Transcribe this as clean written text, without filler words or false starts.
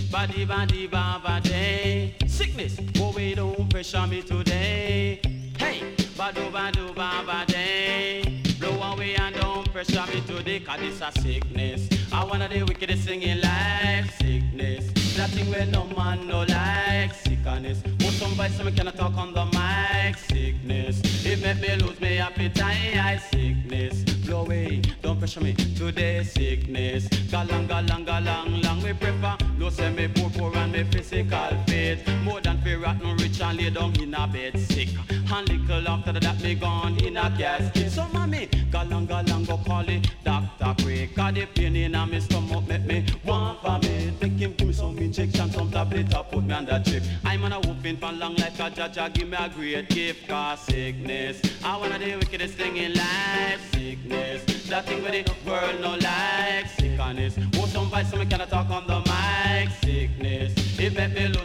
body, baba day. Sickness, oh we don't pressure me today. Hey, badu, baba day. Blow away and don't pressure me today, cause it's a sickness. I wanna the wickedest thing in life, sickness. That thing where no man no like, sickness. Put some vice so me cannot talk on the mic, sickness. It make me lose my appetite, sickness. Blow away, don't pressure me today, sickness. Galang, long we prefer. No say me poor and me physical fit. More than fear rotten rich and lay down in a bed sick. And little after that me gone in a casket. So mommy, galang go call it Dr. Quick. Cause the pain in a me stomach make me want for me. Take him give me some injection, some tablet to put me on the trip. I'm on a whooping for long like a jaja, give me a great gift. Cause sickness, I wanna the wickedest thing in life, sickness. That thing where the world no like, sickness. Oh some vice so me cannot talk on the mic, sickness. It make me